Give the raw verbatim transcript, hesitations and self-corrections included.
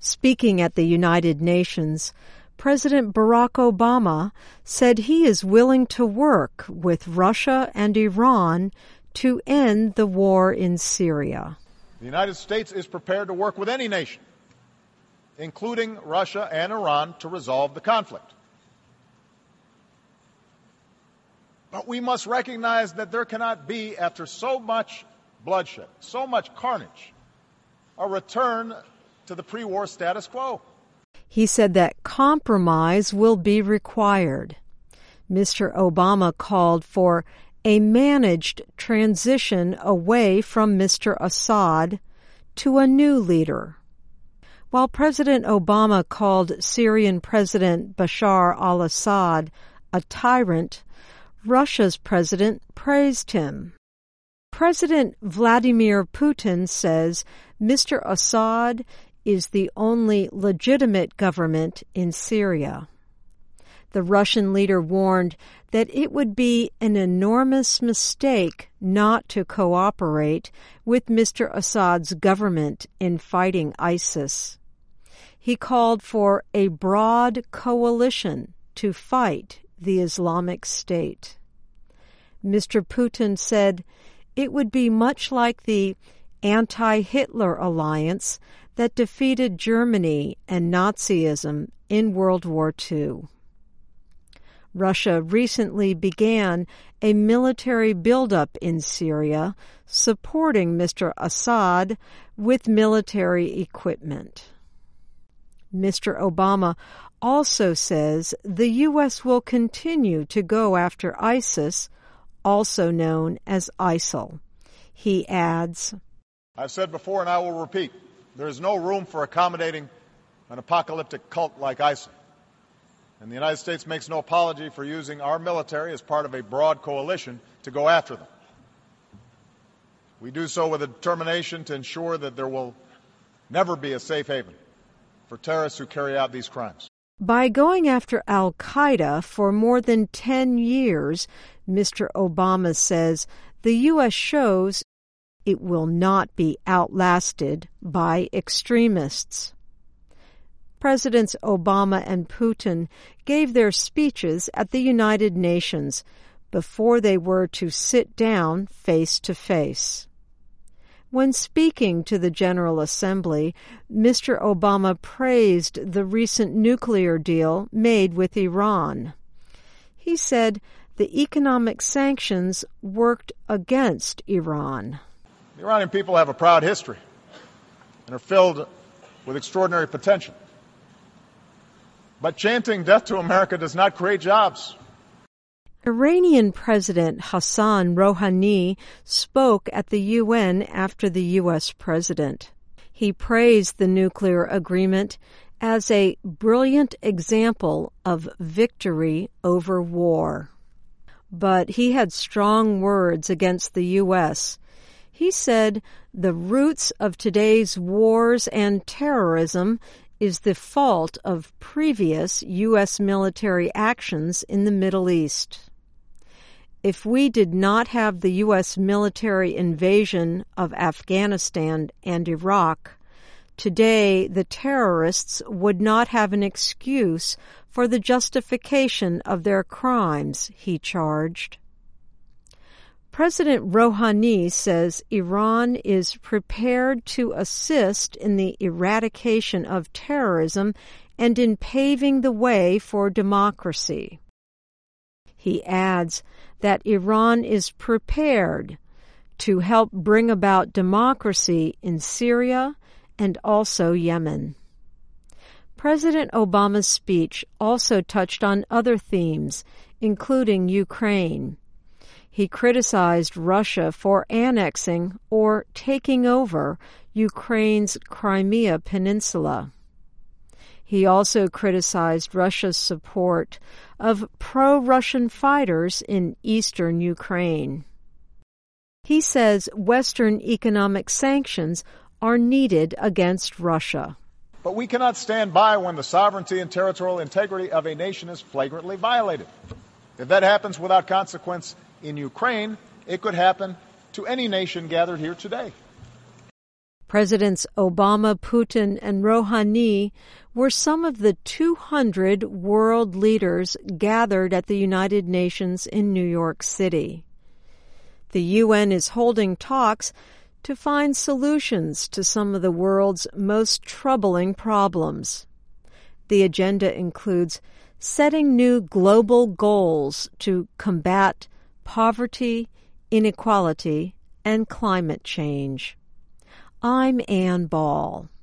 Speaking at the United Nations, President Barack Obama said he is willing to work with Russia and Iran to end the war in Syria. The United States is prepared to work with any nation, including Russia and Iran, to resolve the conflict. But we must recognize that there cannot be, after so much bloodshed, so much carnage, a return to the pre-war status quo. He said that compromise will be required. Mister Obama called for a managed transition away from Mister Assad to a new leader. While President Obama called Syrian President Bashar al-Assad a tyrant, Russia's president praised him. President Vladimir Putin says Mister Assad is the only legitimate government in Syria. The Russian leader warned that it would be an enormous mistake not to cooperate with Mister Assad's government in fighting ISIS. He called for a broad coalition to fight the Islamic State. Mister Putin said it would be much like the anti-Hitler alliance that defeated Germany and Nazism in World War Two. Russia recently began a military buildup in Syria, supporting Mister Assad with military equipment. Mister Obama also says the U S will continue to go after ISIS, also known as ISIL. He adds, I've said before and I will repeat, there is no room for accommodating an apocalyptic cult like ISIL. And the United States makes no apology for using our military as part of a broad coalition to go after them. We do so with a determination to ensure that there will never be a safe haven for terrorists who carry out these crimes. By going after al-Qaeda for more than ten years, Mister Obama says the U S shows it will not be outlasted by extremists. Presidents Obama and Putin gave their speeches at the United Nations before they were to sit down face to face. When speaking to the General Assembly, Mister Obama praised the recent nuclear deal made with Iran. He said the economic sanctions worked against Iran. The Iranian people have a proud history and are filled with extraordinary potential. But chanting death to America does not create jobs. Iranian President Hassan Rouhani spoke at the U N after the U S president. He praised the nuclear agreement as a brilliant example of victory over war. But he had strong words against the U S. He said the roots of today's wars and terrorism is the fault of previous U S military actions in the Middle East. If we did not have the U S military invasion of Afghanistan and Iraq, today the terrorists would not have an excuse for the justification of their crimes, he charged. President Rouhani says Iran is prepared to assist in the eradication of terrorism and in paving the way for democracy. He adds that Iran is prepared to help bring about democracy in Syria and also Yemen. President Obama's speech also touched on other themes, including Ukraine. He criticized Russia for annexing or taking over Ukraine's Crimea Peninsula. He also criticized Russia's support of pro-Russian fighters in eastern Ukraine. He says Western economic sanctions are needed against Russia. But we cannot stand by when the sovereignty and territorial integrity of a nation is flagrantly violated. If that happens without consequence in Ukraine, it could happen to any nation gathered here today. Presidents Obama, Putin, and Rouhani were some of the two hundred world leaders gathered at the United Nations in New York City. The U N is holding talks to find solutions to some of the world's most troubling problems. The agenda includes setting new global goals to combat poverty, inequality, and climate change. I'm Ann Ball.